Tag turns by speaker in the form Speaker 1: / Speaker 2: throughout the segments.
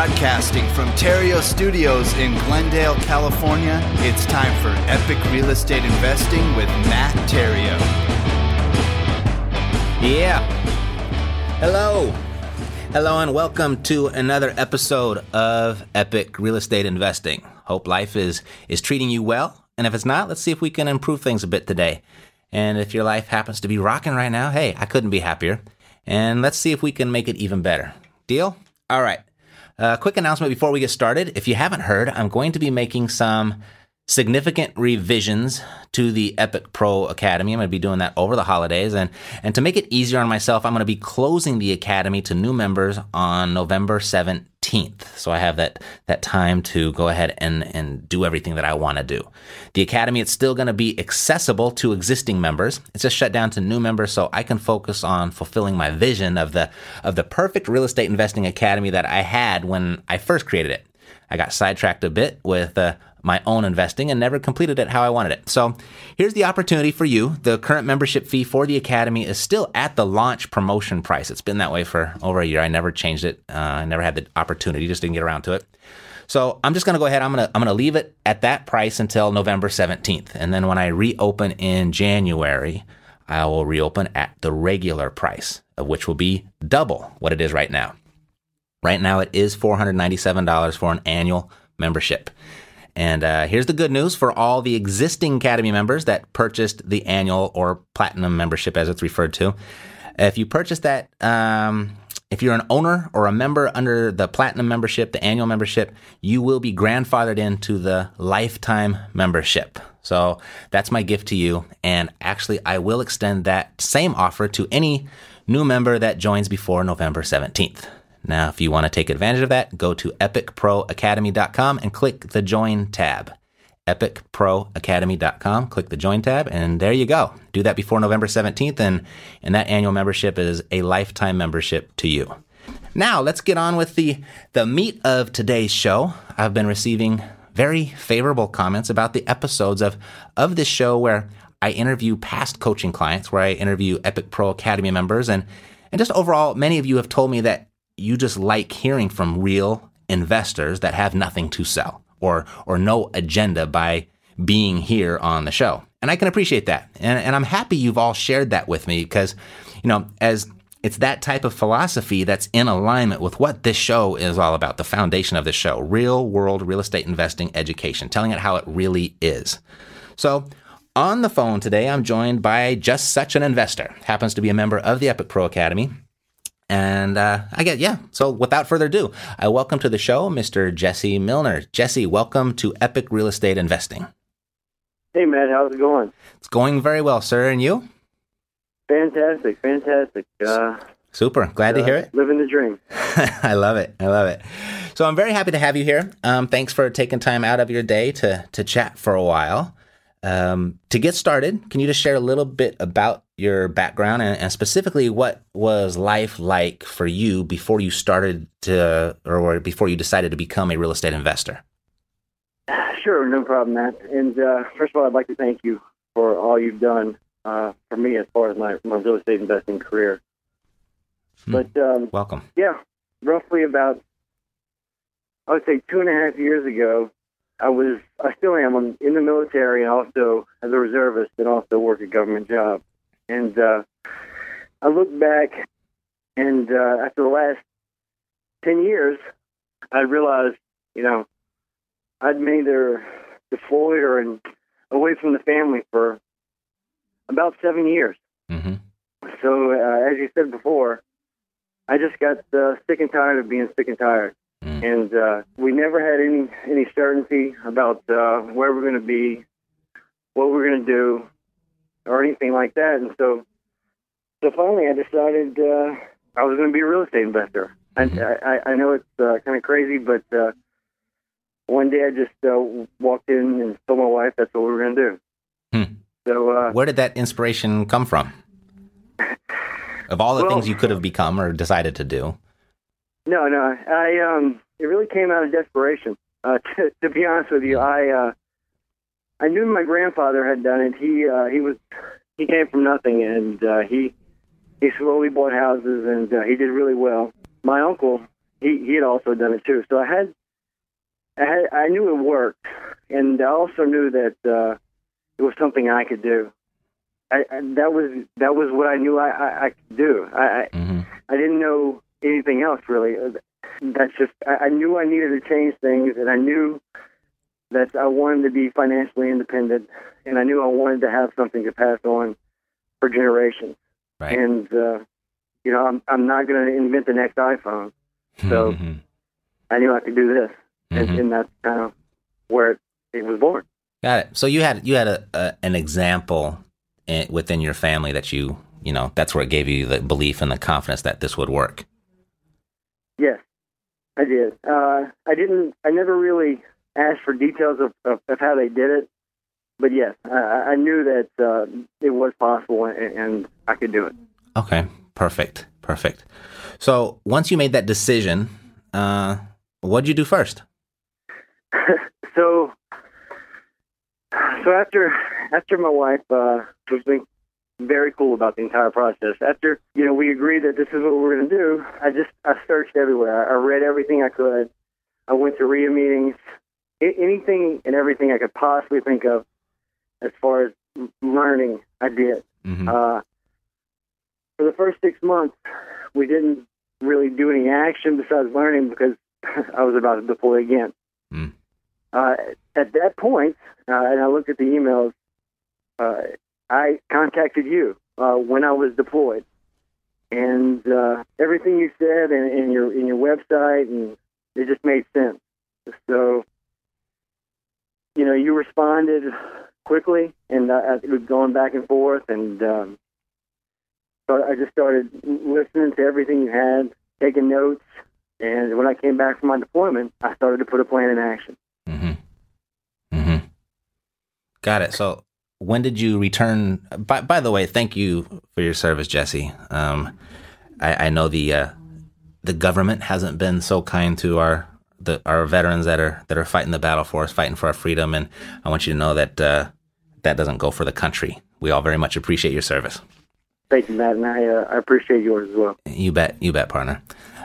Speaker 1: Broadcasting from Terrio Studios in Glendale, California, it's time for Epic Real Estate Investing with Matt Terrio.
Speaker 2: Yeah. Hello and welcome to another episode of Epic Real Estate Investing. Hope life is treating you well. And if it's not, let's see if we can improve things a bit today. And if your life happens to be rocking right now, hey, I couldn't be happier. And let's see if we can make it even better. Deal? All right. Quick announcement before we get started. If you haven't heard, I'm going to be making some significant revisions to the Epic Pro Academy. I'm going to be doing that over the holidays. And to make it easier on myself, I'm going to be closing the Academy to new members on November 17th. So I have that time to go ahead and do everything that I want to do. The Academy is still going to be accessible to existing members. It's just shut down to new members so I can focus on fulfilling my vision of the perfect real estate investing academy that I had when I first created it. I got sidetracked a bit with my own investing and never completed it how I wanted it. So here's the opportunity for you. The current membership fee for the Academy is still at the launch promotion price. It's been that way for over a year. I never changed it. I never had the opportunity, just didn't get around to it. So I'm just going to go ahead. I'm going to leave it at that price until November 17th. And then when I reopen in January, I will reopen at the regular price, which will be double what it is right now. Right now, it is $497 for an annual membership. And here's the good news for all the existing Academy members that purchased the annual or platinum membership, as it's referred to. If you purchase that, if you're an owner or a member under the platinum membership, the annual membership, you will be grandfathered into the lifetime membership. So that's my gift to you. And actually, I will extend that same offer to any new member that joins before November 17th. Now, if you want to take advantage of that, go to epicproacademy.com and click the Join tab. epicproacademy.com, click the Join tab, and there you go. Do that before November 17th, and that annual membership is a lifetime membership to you. Now, let's get on with the meat of today's show. I've been receiving very favorable comments about the episodes of this show where I interview past coaching clients, where I interview Epic Pro Academy members, and just overall, many of you have told me that you just like hearing from real investors that have nothing to sell or no agenda by being here on the show. And I can appreciate that. And I'm happy you've all shared that with me because, as it's that type of philosophy that's in alignment with what this show is all about, the foundation of this show, real world real estate investing education, telling it how it really is. So on the phone today, I'm joined by just such an investor, happens to be a member of the Epic Pro Academy. And so without further ado, I welcome to the show Mr. Jesse Milner. Jesse, welcome to Epic Real Estate Investing.
Speaker 3: Hey, Matt, how's it going?
Speaker 2: It's going very well, sir. And you?
Speaker 3: Fantastic.
Speaker 2: Super. Glad to hear it.
Speaker 3: Living the dream.
Speaker 2: I love it. So I'm very happy to have you here. Thanks for taking time out of your day to chat for a while. To get started, can you just share a little bit about your background and specifically what was life like for you before you started or before you decided to become a real estate investor?
Speaker 3: Sure, no problem, Matt. And first of all, I'd like to thank you for all you've done for me as far as my real estate investing career. But
Speaker 2: welcome.
Speaker 3: Yeah, roughly about, I would say 2.5 years ago, I still am in the military and also as a reservist and also work a government job. And I look back and after the last 10 years, I realized, I'd been either deployed or away from the family for about 7 years. Mm-hmm. So as you said before, I just got sick and tired of being sick and tired. And we never had any certainty about where we're going to be, what we're going to do, or anything like that. And so finally I decided I was going to be a real estate investor. And I know it's kind of crazy, but one day I just walked in and told my wife that's what we were going to do. So
Speaker 2: where did that inspiration come from? Of all the things you could have become or decided to do.
Speaker 3: No. It really came out of desperation. To be honest with you, I knew my grandfather had done it. He came from nothing, and he slowly bought houses, and he did really well. My uncle, he had also done it too. So I knew it worked, and I also knew that it was something I could do. That was what I knew I could do. I didn't know anything else really. That's just I knew I needed to change things, and I knew that I wanted to be financially independent, and I knew I wanted to have something to pass on for generations.
Speaker 2: Right.
Speaker 3: And I'm not going to invent the next iPhone, so I knew I could do this, and that's kind of where it was born.
Speaker 2: Got it. So you had an example within your family that you know that's where it gave you the belief and the confidence that this would work.
Speaker 3: Yes, I did. I never really asked for details of how they did it, but yes, I knew that it was possible and I could do it.
Speaker 2: Okay, perfect. So once you made that decision, what'd you do first?
Speaker 3: So after my wife was being very cool about the entire process, after we agreed that this is what we were going to do, I searched everywhere. I read everything I could. I went to RIA meetings, anything and everything I could possibly think of as far as learning. I did. For the first 6 months, we didn't really do any action besides learning because I was about to deploy again. At that point, and I looked at the emails, I contacted you when I was deployed, and everything you said in your website, and it just made sense. So, you responded quickly, and it was going back and forth, and so I just started listening to everything you had, taking notes, and when I came back from my deployment, I started to put a plan in action.
Speaker 2: Got it. So when did you return? By the way, thank you for your service, Jesse. I know the government hasn't been so kind to our veterans that are fighting the battle for us, fighting for our freedom, and I want you to know that that doesn't go for the country. We all very much appreciate your service.
Speaker 3: Thank you, Matt, and I appreciate yours as well.
Speaker 2: You bet, partner.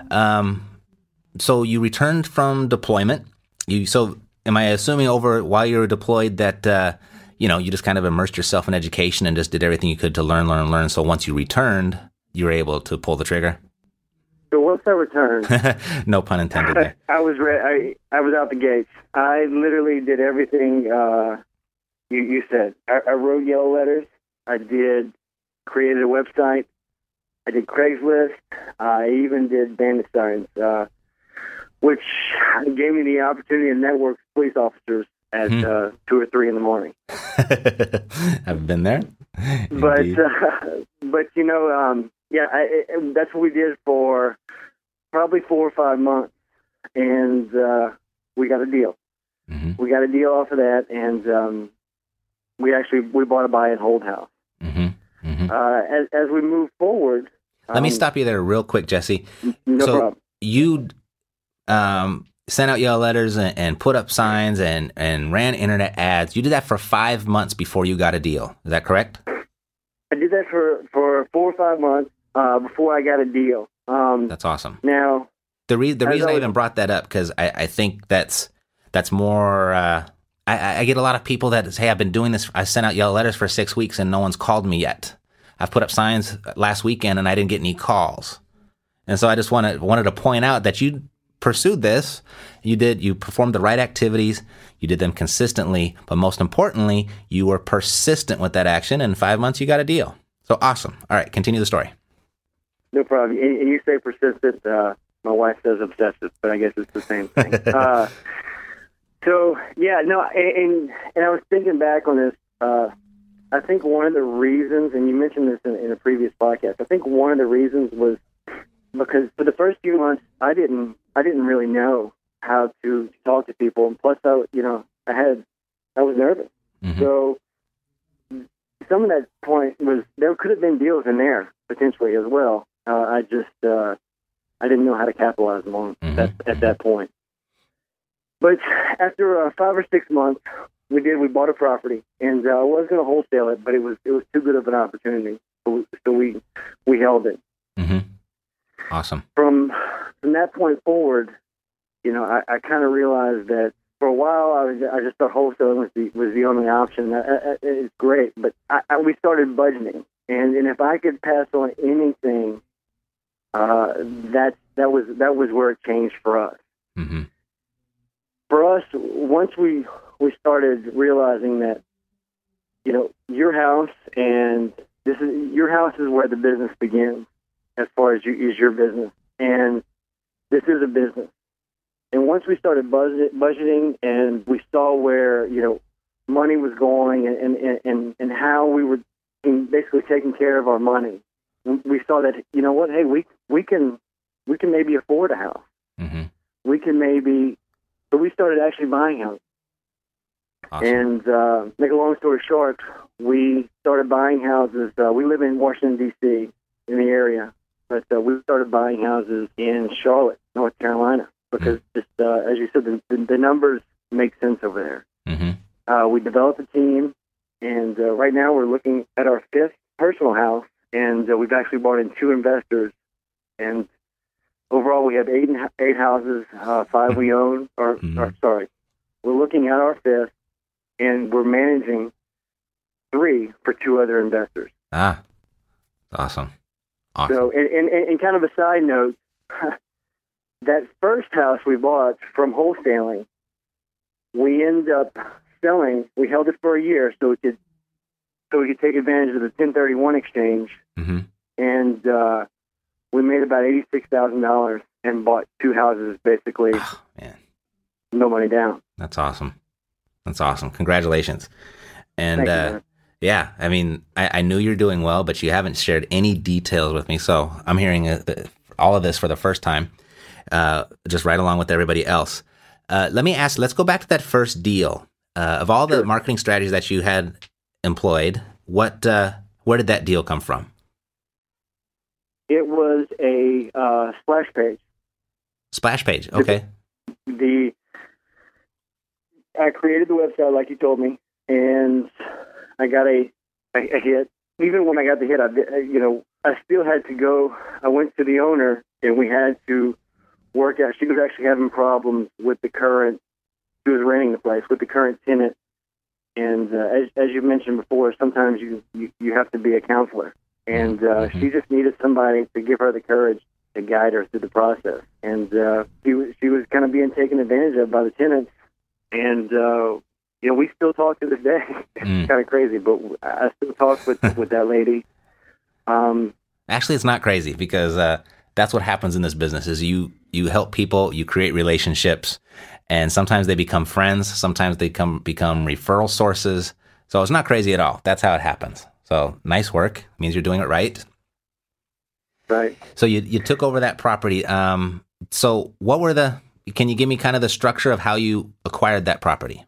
Speaker 2: So you returned from deployment. So am I assuming while you were deployed that you just kind of immersed yourself in education and just did everything you could to learn? So once you returned, you were able to pull the trigger?
Speaker 3: So once I returned,
Speaker 2: no pun intended there.
Speaker 3: I was ready. I was out the gates. I literally did everything you said. I wrote yellow letters. I created a website. I did Craigslist. I even did bandit signs, which gave me the opportunity to network with police officers at 2 or 3 in the morning.
Speaker 2: I've been there.
Speaker 3: But that's what we did for probably 4 or 5 months, and we got a deal. We got a deal off of that, and we bought a buy and hold house. As we move forward,
Speaker 2: let me stop you there real quick, Jesse.
Speaker 3: No problem.
Speaker 2: You sent out yellow letters and put up signs and ran internet ads. You did that for 5 months before you got a deal. Is that correct?
Speaker 3: I did that for 4 or 5 months before I got a deal.
Speaker 2: That's awesome.
Speaker 3: Now,
Speaker 2: the reason I even brought that up, because I think that's more. I get a lot of people that say, "Hey, I've been doing this. I sent out yellow letters for 6 weeks and no one's called me yet. I've put up signs last weekend and I didn't get any calls." And so I just wanted to point out that you pursued this. You performed the right activities. You did them consistently, but most importantly, you were persistent with that action. And in 5 months, you got a deal. So awesome. All right, continue the story.
Speaker 3: No problem. And you say persistent. My wife says obsessive, but I guess it's the same thing. So yeah, no, and I was thinking back on this. I think one of the reasons, and you mentioned this in a previous podcast, I think one of the reasons was because for the first few months, I didn't really know how to talk to people, and plus, I was nervous. So some of that point was there could have been deals in there potentially as well. I didn't know how to capitalize them on at that point. But after 5 or 6 months, we bought a property, and I was going to wholesale it, but it was too good of an opportunity, so we held it.
Speaker 2: Awesome.
Speaker 3: From from that point forward, I kind of realized that for a while I just thought wholesaling was the only option. It's great, but we started budgeting, and if I could pass on anything, that was where it changed for us.
Speaker 2: Mm-hmm.
Speaker 3: For us, once we started realizing that, your house and your house is where the business begins, as far as your business, and this is a business. And once we started budgeting, and we saw where money was going, and how we were basically taking care of our money, we saw that hey, we can maybe afford a house.
Speaker 2: Mm-hmm.
Speaker 3: We can maybe, so we started actually buying houses.
Speaker 2: Awesome.
Speaker 3: And make a long story short, we started buying houses. We live in Washington, D.C., in the area, but we started buying houses in Charlotte, North Carolina, because just as you said, the numbers make sense over there.
Speaker 2: Mm-hmm.
Speaker 3: We developed a team, and right now we're looking at our 5th personal house, and we've actually brought in 2 investors, and overall we have 8 houses, 5 we own, or sorry, we're looking at our 5th, and we're managing 3 for 2 other investors.
Speaker 2: Ah, awesome.
Speaker 3: So, and kind of a side note, that first house we bought from wholesaling, we ended up selling. We held it for a year so we could take advantage of the 1031 exchange,
Speaker 2: Mm-hmm.
Speaker 3: and we made about $86,000 and bought 2 houses, basically.
Speaker 2: Oh, man.
Speaker 3: No money down.
Speaker 2: That's awesome. That's awesome. Congratulations. And
Speaker 3: Thank you, man.
Speaker 2: yeah, I mean, I knew you're doing well, but you haven't shared any details with me. So I'm hearing all of this for the first time, just right along with everybody else. Let me ask, let's go back to that first deal. Of all the marketing strategies that you had employed, where did that deal come from?
Speaker 3: It was a splash page.
Speaker 2: Splash page, okay.
Speaker 3: I created the website like you told me, and I got a hit. Even when I got the hit, I still had to go. I went to the owner, and we had to work out. She was actually having problems with the current. She was renting the place with the current tenant, and as you mentioned before, sometimes you have to be a counselor, and she just needed somebody to give her the courage to guide her through the process. And she was kind of being taken advantage of by the tenants. And, we still talk to this day. It's kind of crazy, but I still talk with that lady.
Speaker 2: Actually, it's not crazy because that's what happens in this business is you help people, you create relationships, and sometimes they become friends. Sometimes they become referral sources. So it's not crazy at all. That's how it happens. So nice work. Means you're doing it right.
Speaker 3: Right.
Speaker 2: So you took over that property. So what were can you give me kind of the structure of how you acquired that property?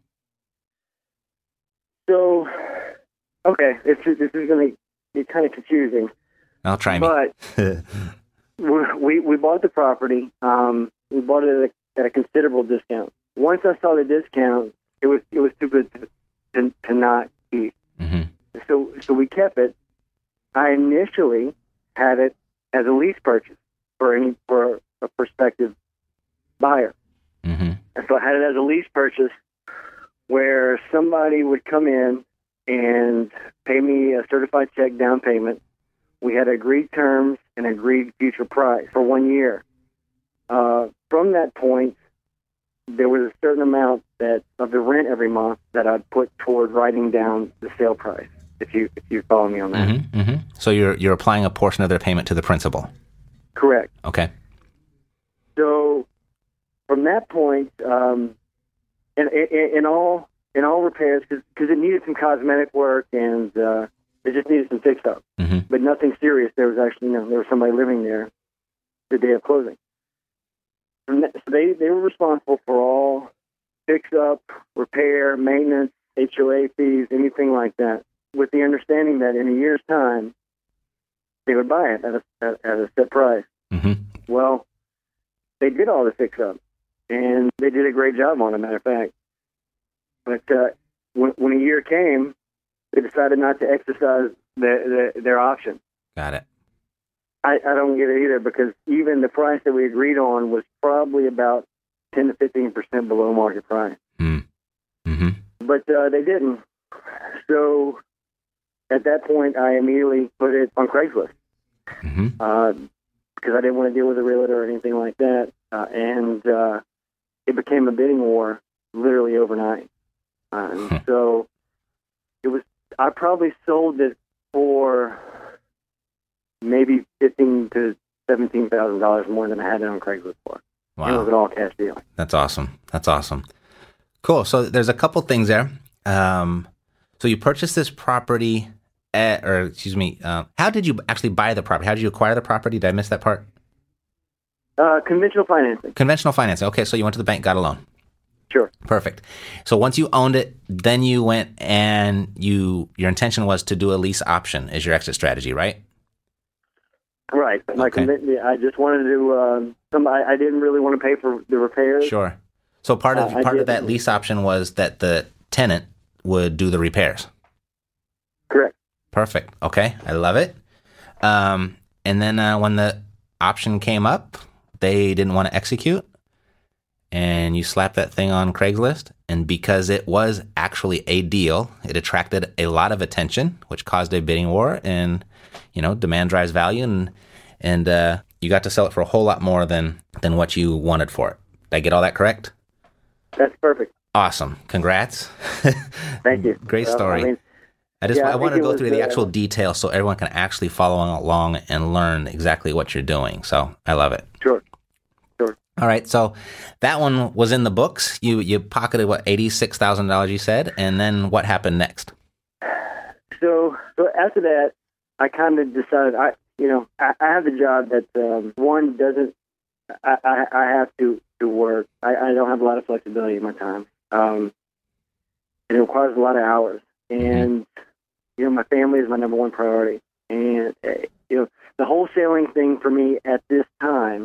Speaker 3: So, okay, this is going to be kind of confusing.
Speaker 2: I'll try me.
Speaker 3: But we bought the property. We bought it at a considerable discount. Once I saw the discount, it was too good to not keep.
Speaker 2: Mm-hmm.
Speaker 3: So we kept it. I initially had it as a lease purchase for a prospective buyer.
Speaker 2: Mm-hmm.
Speaker 3: And so I had it as a lease purchase where somebody would come in and pay me a certified check down payment. We had agreed terms and agreed future price for 1 year. From that point, there was a certain amount of the rent every month that I'd put toward writing down the sale price. If you follow me on that.
Speaker 2: Mm-hmm. Mm-hmm. So you're applying a portion of their payment to the principal.
Speaker 3: Correct.
Speaker 2: Okay.
Speaker 3: So from that point, in all repairs, because it needed some cosmetic work and it just needed some fix up,
Speaker 2: mm-hmm.
Speaker 3: but nothing serious. There was actually there was somebody living there the day of closing. So they were responsible for all fix up, repair, maintenance, HOA fees, anything like that, with the understanding that in a year's time they would buy it at a set price.
Speaker 2: Mm-hmm.
Speaker 3: Well, they did all the fix up, and they did a great job on it, matter of fact. But when a year came, they decided not to exercise their option.
Speaker 2: Got it.
Speaker 3: I don't get it either, because even the price that we agreed on was probably about 10 to 15% below market price.
Speaker 2: Mm-hmm.
Speaker 3: But they didn't. So at that point, I immediately put it on Craigslist because I didn't want to deal with a realtor or anything like that. And it became a bidding war literally overnight. So I probably sold it for maybe $15,000 to $17,000 more than I had it on Craigslist for.
Speaker 2: Wow.
Speaker 3: It was an all-cash deal.
Speaker 2: That's awesome. Cool. So there's a couple things there. So you purchased this property how did you actually buy the property? How did you acquire the property? Did I miss that part?
Speaker 3: Conventional financing.
Speaker 2: Conventional financing. Okay, so you went to the bank, got a loan.
Speaker 3: Sure.
Speaker 2: Perfect. So once you owned it, then you went and your intention was to do a lease option as your exit strategy, right?
Speaker 3: Right. I just wanted to do I didn't really want to pay for the repairs.
Speaker 2: Sure. So part of that lease option was that the tenant would do the repairs.
Speaker 3: Correct.
Speaker 2: Perfect. Okay. I love it. And then when the option came up, they didn't want to execute, and you slapped that thing on Craigslist. And because it was actually a deal, it attracted a lot of attention, which caused a bidding war. And demand drives value, and you got to sell it for a whole lot more than what you wanted for it. Did I get all that correct?
Speaker 3: That's perfect.
Speaker 2: Awesome. Congrats.
Speaker 3: Thank you.
Speaker 2: Great story. I want to go through the actual details so everyone can actually follow along and learn exactly what you're doing. So I love it.
Speaker 3: Sure.
Speaker 2: All right. So that one was in the books. You pocketed $86,000 you said, and then what happened next?
Speaker 3: So after that, I kind of decided I have a job that one doesn't. I have to work. I don't have a lot of flexibility in my time. It requires a lot of hours, and my family is my number one priority. And the wholesaling thing for me at this time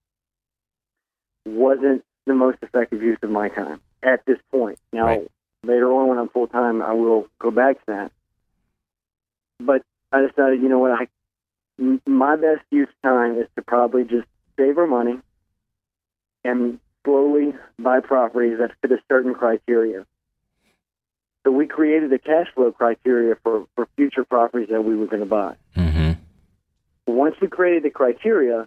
Speaker 3: wasn't the most effective use of my time at this point. Now,
Speaker 2: right.
Speaker 3: Later on when I'm full time, I will go back to that. But I decided, my best use of time is to probably just save our money and slowly buy properties that fit a certain criteria. So we created a cash flow criteria for future properties that we were going to buy.
Speaker 2: Mm-hmm.
Speaker 3: Once we created the criteria,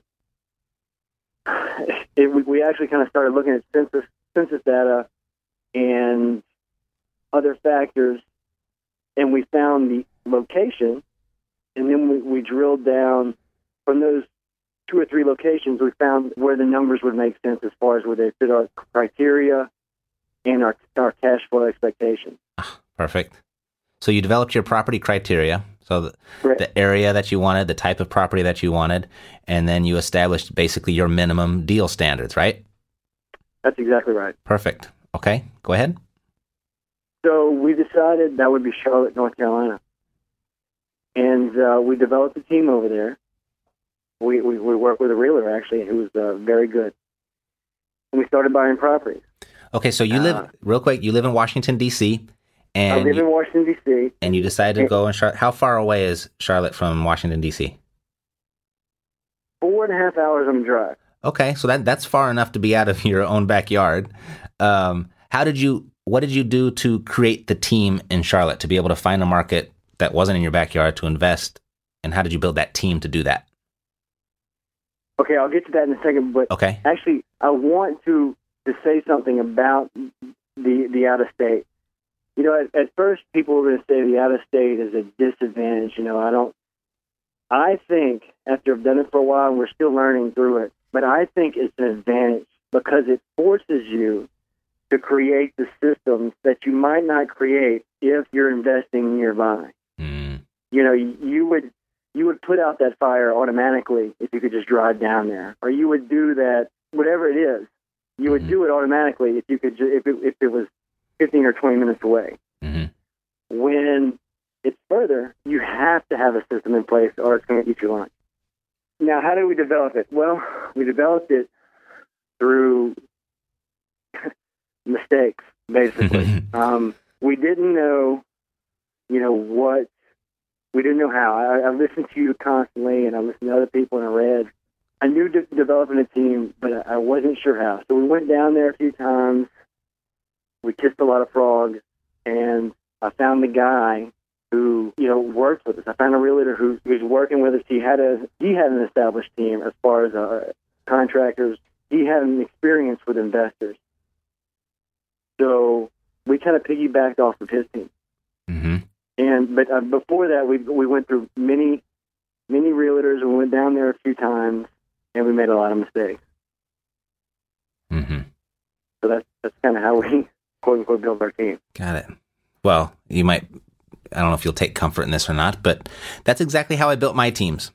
Speaker 3: we actually kind of started looking at census data and other factors, and we found the location, and then we drilled down from those 2 or 3 locations. We found where the numbers would make sense as far as where they fit our criteria and our cash flow expectations.
Speaker 2: Perfect. So you developed your property criteria, so the area that you wanted, the type of property that you wanted, and then you established basically your minimum deal standards, right?
Speaker 3: That's exactly right.
Speaker 2: Perfect. Okay, go ahead.
Speaker 3: So we decided that would be Charlotte, North Carolina. And we developed a team over there. We worked with a realtor, actually, who was very good. And we started buying properties.
Speaker 2: Okay, so you live, real quick, you live in Washington, D.C., and
Speaker 3: I live in Washington, D.C.
Speaker 2: And you decided to go in Charlotte. How far away is Charlotte from Washington, D.C.?
Speaker 3: 4.5 hours on the drive.
Speaker 2: Okay, so that's far enough to be out of your own backyard. What did you do to create the team in Charlotte to be able to find a market that wasn't in your backyard to invest? And how did you build that team to do that?
Speaker 3: Okay, I'll get to that in a second. But
Speaker 2: okay.
Speaker 3: Actually, I want to say something about the out of state. At first people were going to say the out of state is a disadvantage. I think after I've done it for a while, and we're still learning through it, but I think it's an advantage because it forces you to create the systems that you might not create if you're investing nearby.
Speaker 2: Mm.
Speaker 3: You would put out that fire automatically if you could just drive down there, or you would do that, whatever it is, you would do it automatically if you could, if it was 15 or 20 minutes away.
Speaker 2: Mm-hmm.
Speaker 3: When it's further, you have to have a system in place or it's going to eat your lunch. Now, how did we develop it? Well, we developed it through mistakes, basically. We didn't know, what we didn't know how. I listened to you constantly, and I listened to other people, and I read. I knew developing a team, but I wasn't sure how. So we went down there a few times. We kissed a lot of frogs, and I found the guy who, worked with us. I found a realtor who was working with us. He had an established team as far as contractors. He had an experience with investors. So we kind of piggybacked off of his team.
Speaker 2: Mm-hmm.
Speaker 3: But before that, we went through many realtors. We went down there a few times, and we made a lot of mistakes.
Speaker 2: Mm-hmm.
Speaker 3: So that's kind of how we, quote unquote, built our team.
Speaker 2: Got it. Well, I don't know if you'll take comfort in this or not, but that's exactly how I built my teams.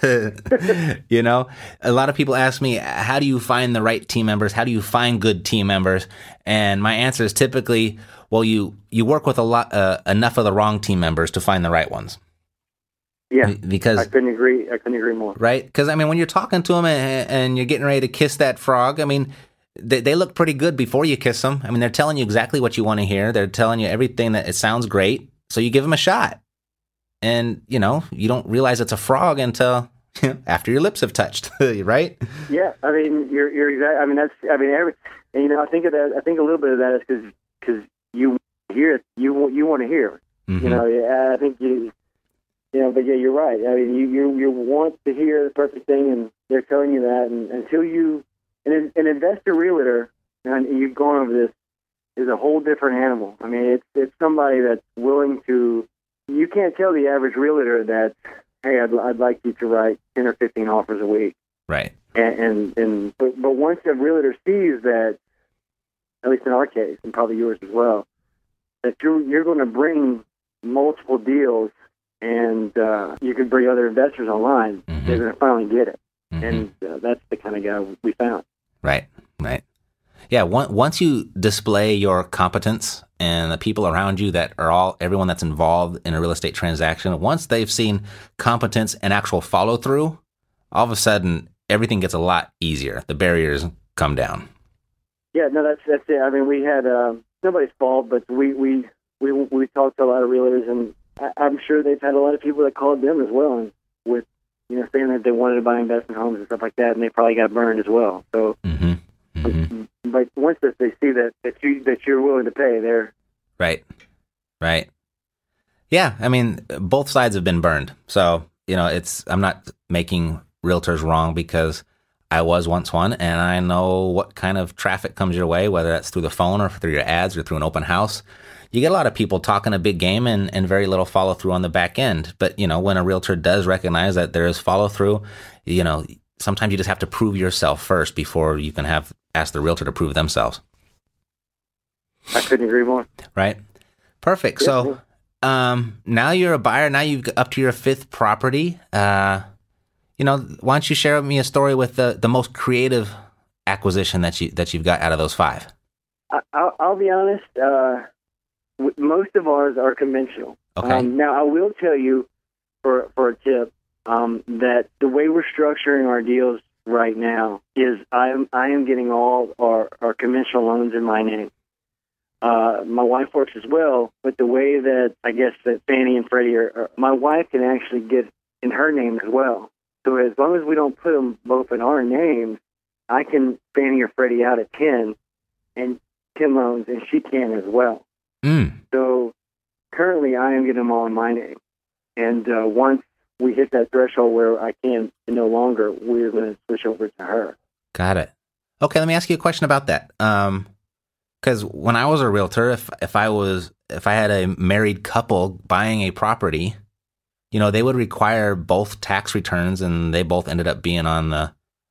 Speaker 2: A lot of people ask me, how do you find the right team members? How do you find good team members? And my answer is typically, well, you work with enough of the wrong team members to find the right ones.
Speaker 3: Yeah,
Speaker 2: because
Speaker 3: I couldn't agree more.
Speaker 2: Right? Because, when you're talking to them and you're getting ready to kiss that frog, they look pretty good before you kiss them. They're telling you exactly what you want to hear. They're telling you everything that it sounds great. So you give them a shot. And, you don't realize it's a frog until after your lips have touched, right?
Speaker 3: Yeah, you're exactly. I think of that. I think a little bit of that is because you hear it, you want to hear.
Speaker 2: Mm-hmm.
Speaker 3: I think but yeah, you're right. You want to hear the perfect thing, and they're telling you that, and until an investor realtor, and you've gone over this, is a whole different animal. It's somebody that's willing to. You can't tell the average realtor that, hey, I'd like you to write 10 or 15 offers a week.
Speaker 2: Right.
Speaker 3: But once a realtor sees that, at least in our case, and probably yours as well, that you're going to bring multiple deals, and you can bring other investors online,
Speaker 2: mm-hmm.
Speaker 3: they're going to finally get it.
Speaker 2: Mm-hmm.
Speaker 3: And that's the kind of guy we found.
Speaker 2: Right. Yeah, once you display your competence and the people around you that are everyone that's involved in a real estate transaction, once they've seen competence and actual follow through, all of a sudden everything gets a lot easier. The barriers come down.
Speaker 3: Yeah, no, that's it. We had nobody's fault, but we talked to a lot of realtors, and I'm sure they've had a lot of people that called them as well, and with saying that they wanted to buy investment homes and stuff like that, and they probably got burned as well. So.
Speaker 2: Mm-hmm. Mm-hmm.
Speaker 3: But once they see that you're willing to pay, they're
Speaker 2: right. Yeah, both sides have been burned. So I'm not making realtors wrong because I was once one, and I know what kind of traffic comes your way, whether that's through the phone or through your ads or through an open house. You get a lot of people talking a big game and very little follow through on the back end. But when a realtor does recognize that there is follow through, sometimes you just have to prove yourself first before you can ask the realtor to prove themselves.
Speaker 3: I couldn't agree more.
Speaker 2: Right. Perfect.
Speaker 3: Yeah.
Speaker 2: So now you're a buyer. Now you've up to your fifth property. Why don't you share with me a story with the most creative acquisition that you've got out of those five?
Speaker 3: I'll be honest. Most of ours are conventional.
Speaker 2: Okay.
Speaker 3: Now I will tell you for a tip. That the way we're structuring our deals right now is I am getting all our conventional loans in my name. My wife works as well, but the way that I guess that Fannie and Freddie my wife can actually get in her name as well. So as long as we don't put them both in our names, I can Fannie or Freddie out at 10 loans, and she can as well. So currently I am getting them all in my name. And once we hit that threshold where I can no longer, we're going to switch over to her.
Speaker 2: Got it. Okay, let me ask you a question about that. Because when I was a realtor, if I had a married couple buying a property, they would require both tax returns, and they both ended up being on the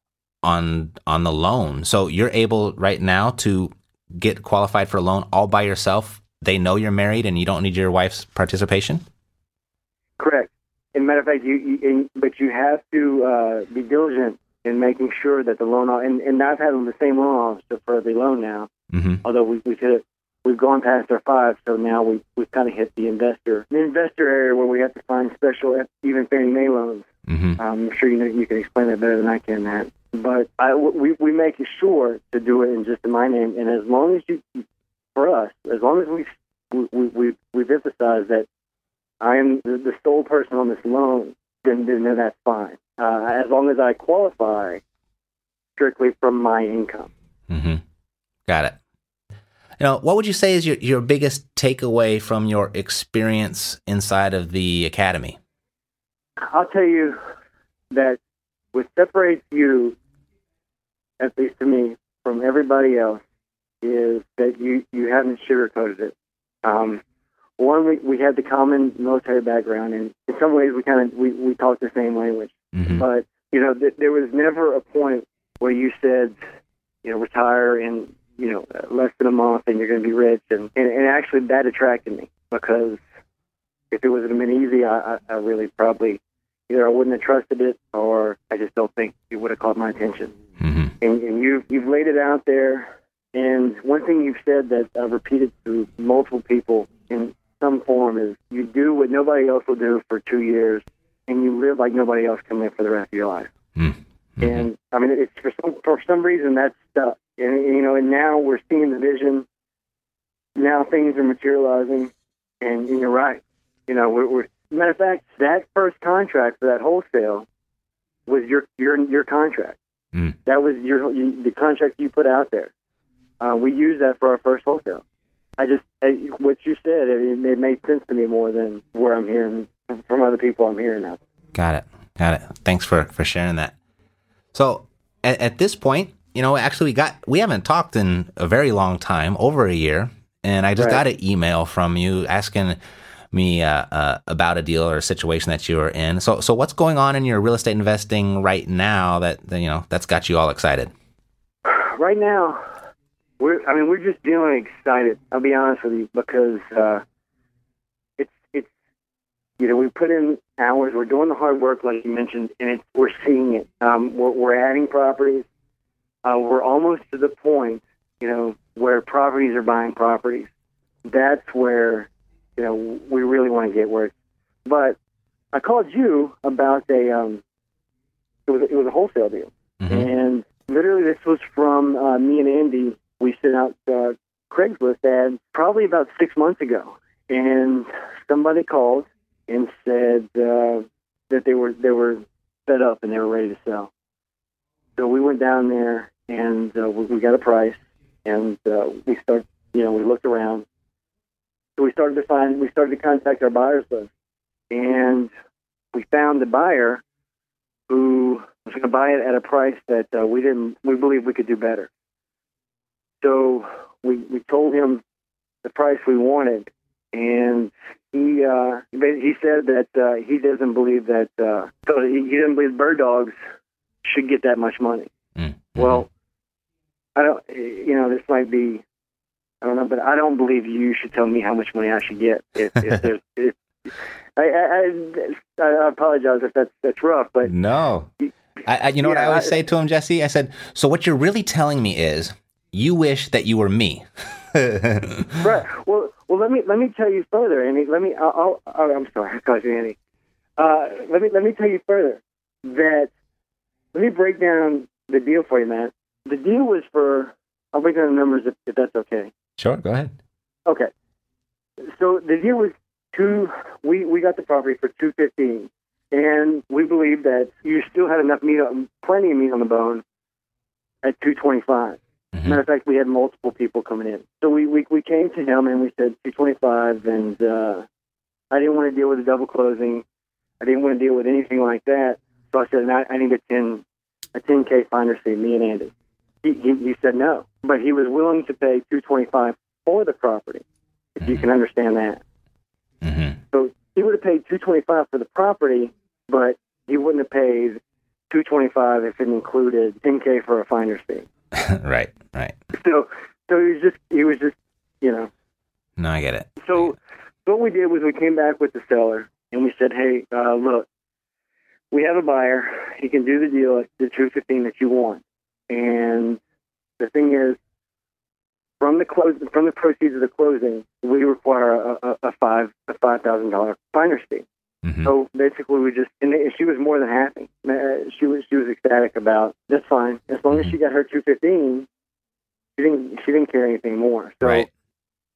Speaker 2: loan. So you're able right now to get qualified for a loan all by yourself. They know you're married, and you don't need your wife's participation.
Speaker 3: Correct. As a matter of fact, but you have to be diligent in making sure that the loan, and I've had the same loan officer for every loan now.
Speaker 2: Mm-hmm.
Speaker 3: Although we've gone past our 5, so now we've kind of hit the investor area where we have to find special, even Fannie Mae loans.
Speaker 2: Mm-hmm.
Speaker 3: I'm sure you can explain that better than I can, Matt. But we make sure to do it in just in my name, and as long as we've emphasized that I am the sole person on this loan, then that's fine. As long as I qualify strictly from my income.
Speaker 2: Mm-hmm. Got it. What would you say is your biggest takeaway from your experience inside of the academy?
Speaker 3: I'll tell you that what separates you, at least to me, from everybody else is that you haven't sugarcoated it. One, we had the common military background, and in some ways we talk the same language.
Speaker 2: Mm-hmm.
Speaker 3: But there was never a point where you said, retire in less than a month and you're going to be rich, and actually that attracted me, because if it would have been easy, I really probably either I wouldn't have trusted it, or I just don't think it would have caught my attention.
Speaker 2: Mm-hmm.
Speaker 3: And you've laid it out there. And one thing you've said that I've repeated to multiple people in some form is you do what nobody else will do for 2 years, and you live like nobody else can live for the rest of your life.
Speaker 2: Mm-hmm.
Speaker 3: And I mean, it's for some reason that's stuck. And now we're seeing the vision. Now things are materializing, and you're right. We're matter of fact, that first contract for that wholesale was your contract.
Speaker 2: Mm.
Speaker 3: That was the contract you put out there. We used that for our first wholesale. What you said, it made sense to me more than where I'm hearing from other people I'm hearing now.
Speaker 2: Got it. Thanks for sharing that. So at this point, actually we haven't talked in a very long time, over a year, and I just got an email from you asking me about a deal or a situation that you were in. So what's going on in your real estate investing right now that's got you all excited?
Speaker 3: Right now, we're just feeling excited. I'll be honest with you, because it's we put in hours. We're doing the hard work, like you mentioned, and we're seeing it. We're adding properties. We're almost to the point, where properties are buying properties. That's where we really want to get where. But I called you about it was a wholesale deal,
Speaker 2: mm-hmm.
Speaker 3: and literally this was from me and Andy. We sent out Craigslist ads probably about 6 months ago, and somebody called and said that they were fed up and they were ready to sell. So we went down there and we got a price, and we looked around. So we started to contact our buyers list, and we found the buyer who was going to buy it at a price that we believe we could do better. So we told him the price we wanted, and he said that he doesn't believe that he doesn't believe bird dogs should get that much money.
Speaker 2: Mm-hmm.
Speaker 3: Well, I don't. This might be. I don't know, but I don't believe you should tell me how much money I should get. I apologize if that's rough, but
Speaker 2: no. What I always say to him, Jesse? I said, so what you're really telling me is you wish that you were me.
Speaker 3: Right. Well, let me tell you further, Andy. I'm sorry, I called you Andy. Let me tell you further that. Let me break down the deal for you, Matt. The deal was I'll break down the numbers if that's okay.
Speaker 2: Sure, go ahead.
Speaker 3: Okay. So the deal was we got the property for $215, and we believe that you still had plenty of meat on the bone at $225.
Speaker 2: Mm-hmm.
Speaker 3: Matter of fact, we had multiple people coming in. So we came to him and we said $225, and I didn't want to deal with a double closing. I didn't want to deal with anything like that. So I said, I need a 10K finder's fee, me and Andy. He said no, but he was willing to pay $225 for the property, if
Speaker 2: mm-hmm.
Speaker 3: you can understand that.
Speaker 2: Mm-hmm.
Speaker 3: So he would have paid $225 for the property, but he wouldn't have paid $225 if it included 10K for a finder's fee.
Speaker 2: Right.
Speaker 3: So he was just.
Speaker 2: No, I get it.
Speaker 3: So what we did was we came back with the seller and we said, hey, look, we have a buyer. He can do the deal at the $215 that you want. And the thing is, from the proceeds of the closing, we require a $5,000 finder's fee.
Speaker 2: Mm-hmm.
Speaker 3: So basically, and she was more than happy. She was ecstatic about that's fine as long as she got her $215. She didn't care anything more. So
Speaker 2: right.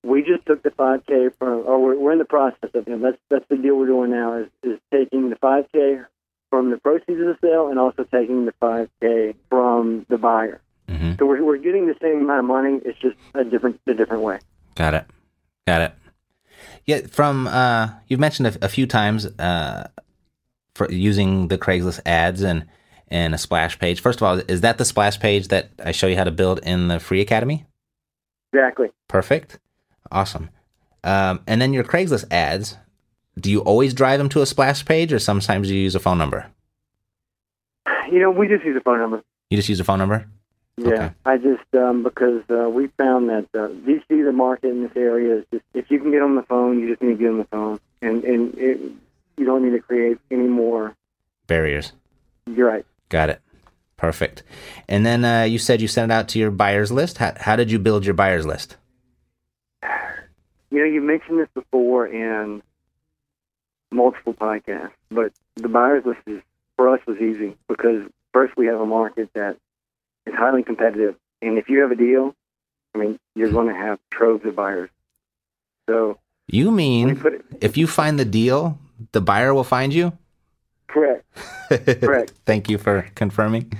Speaker 3: we just took the 5K from, or we're in the process of, that's the deal we're doing now is taking the 5K from the proceeds of the sale and also taking the 5K from the buyer.
Speaker 2: Mm-hmm.
Speaker 3: So we're getting the same amount of money. It's just a different way.
Speaker 2: Got it. Yeah, you've mentioned a few times for using the Craigslist ads and a splash page. First of all, is that the splash page that I show you how to build in the free academy?
Speaker 3: Exactly.
Speaker 2: Perfect. Awesome. And then your Craigslist ads, do you always drive them to a splash page, or sometimes you use a phone number?
Speaker 3: We just use a phone number.
Speaker 2: You just use a phone number?
Speaker 3: Yeah,
Speaker 2: Okay.
Speaker 3: I just because we found that DC, the market in this area, is just, if you can get on the phone, you just need to get on the phone, and you don't need to create any more
Speaker 2: Barriers.
Speaker 3: You're right.
Speaker 2: Got it. Perfect. And then you said you sent it out to your buyers list. How did you build your buyers list?
Speaker 3: You mentioned this before in multiple podcasts, but the buyers list for us was easy because first we have a market that is highly competitive, and if you have a deal, you're going to have troves of buyers. So
Speaker 2: you mean if you find the deal, the buyer will find you?
Speaker 3: Correct. Correct.
Speaker 2: Thank you for confirming.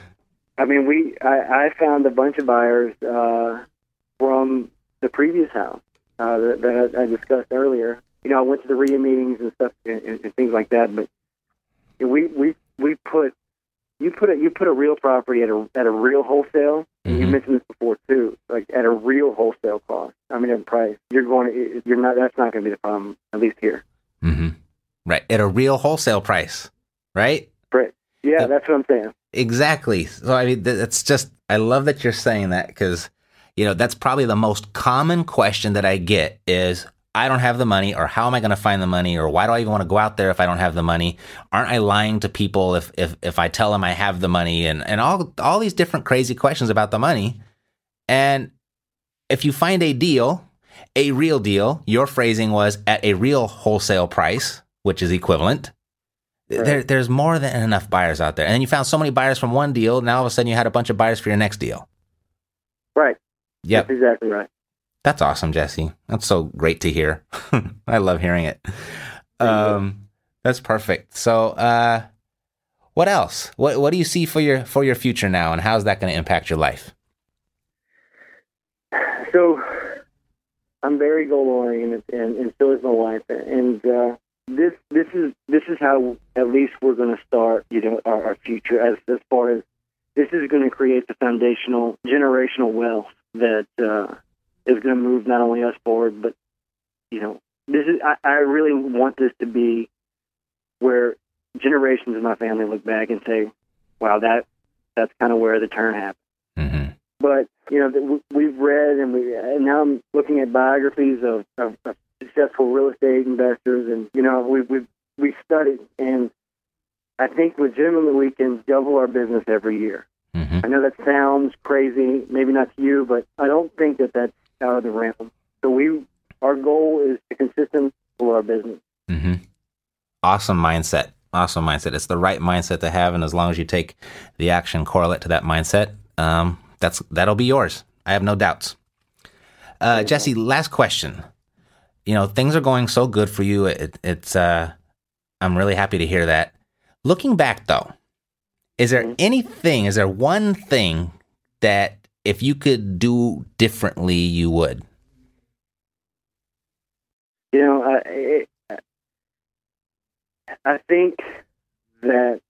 Speaker 3: I found a bunch of buyers from the previous house that I discussed earlier. I went to the RIA meetings and stuff and things like that. But you put a real property at a real wholesale. And you mentioned this before too, like at a real wholesale cost. At price. That's not going to be the problem, at least here.
Speaker 2: Mm-hmm. Right, at a real wholesale price, right?
Speaker 3: Right. Yeah, that's what I'm saying.
Speaker 2: Exactly. So that's just, I love that you're saying that because, that's probably the most common question that I get is, I don't have the money, or how am I going to find the money, or why do I even want to go out there if I don't have the money? Aren't I lying to people if I tell them I have the money, and all these different crazy questions about the money? And if you find a deal, a real deal, your phrasing was at a real wholesale price, which is equivalent. Right. There's more than enough buyers out there. And then you found so many buyers from one deal, now all of a sudden you had a bunch of buyers for your next deal.
Speaker 3: Right.
Speaker 2: Yep.
Speaker 3: That's exactly right.
Speaker 2: That's awesome, Jesse. That's so great to hear. I love hearing it. That's perfect. So what else? What do you see for your future now, and how's that going to impact your life?
Speaker 3: So I'm very goal-oriented, and so is my wife. And this is how at least we're going to start, our future as far as this is going to create the foundational generational wealth that is going to move not only us forward, but this is I really want this to be where generations of my family look back and say, "Wow, that's kind of where the turn happened."
Speaker 2: Mm-hmm.
Speaker 3: But we've read and now I'm looking at biographies of successful real estate investors, and we've studied, and I think legitimately we can double our business every year.
Speaker 2: Mm-hmm.
Speaker 3: I know that sounds crazy, maybe not to you, but I don't think that that's out of the realm. So our goal is to consistently grow our business.
Speaker 2: Mm-hmm. Awesome mindset. It's the right mindset to have, and as long as you take the action correlate to that mindset, that'll be yours. I have no doubts. Jesse, last question. Things are going so good for you. I'm really happy to hear that. Looking back, though, is there one thing that if you could do differently, you would?
Speaker 3: I think that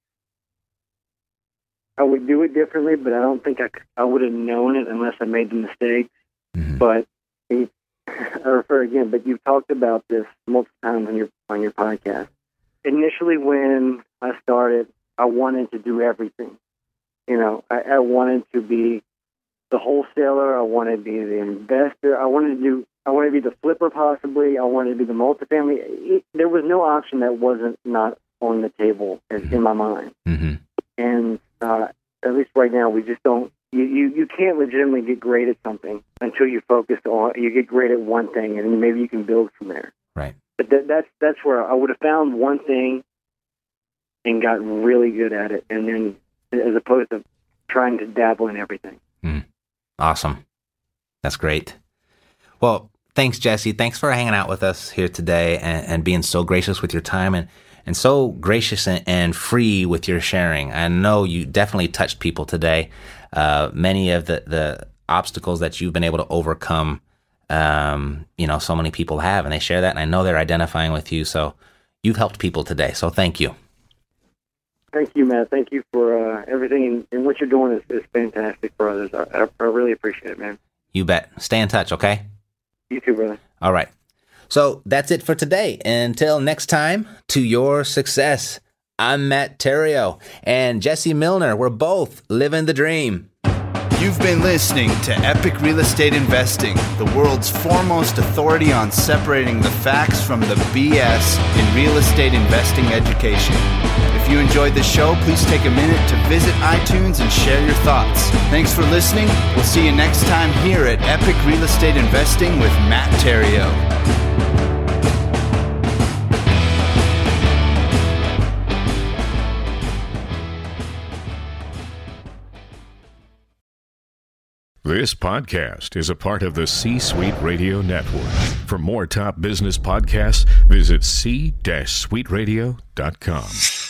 Speaker 3: I would do it differently, but I don't think I would have known it unless I made the mistakes.
Speaker 2: Mm-hmm.
Speaker 3: But I refer again, but you've talked about this multiple times on your podcast. Initially, when I started, I wanted to do everything. I wanted to be the wholesaler. I wanted to be the investor. I wanted to be the flipper, possibly. I wanted to be the multifamily. There was no option that wasn't not on the table in my mind.
Speaker 2: Mm-hmm.
Speaker 3: And at least right now, we just don't. You can't legitimately get great at something until you get great at one thing, and then maybe you can build from there.
Speaker 2: Right.
Speaker 3: But that's where I would have found one thing and got really good at it, and then as opposed to trying to dabble in everything.
Speaker 2: Awesome. That's great. Well, Thanks, Jesse. Thanks for hanging out with us here today and being so gracious with your time and so gracious and free with your sharing. I know you definitely touched people today. Many of the obstacles that you've been able to overcome, so many people have, and they share that, and I know they're identifying with you. So you've helped people today. So thank you.
Speaker 3: Thank you, Matt. Thank you for everything, and what you're doing is fantastic for others. I really appreciate it, man.
Speaker 2: You bet. Stay in touch, okay?
Speaker 3: You too, brother.
Speaker 2: All right. So that's it for today. Until next time, to your success. I'm Matt Theriault and Jesse Milner. We're both living the dream.
Speaker 1: You've been listening to Epic Real Estate Investing, the world's foremost authority on separating the facts from the BS in real estate investing education. If you enjoyed the show, please take a minute to visit iTunes and share your thoughts. Thanks for listening. We'll see you next time here at Epic Real Estate Investing with Matt Theriault.
Speaker 4: This podcast is a part of the C-Suite Radio Network. For more top business podcasts, visit c-suiteradio.com.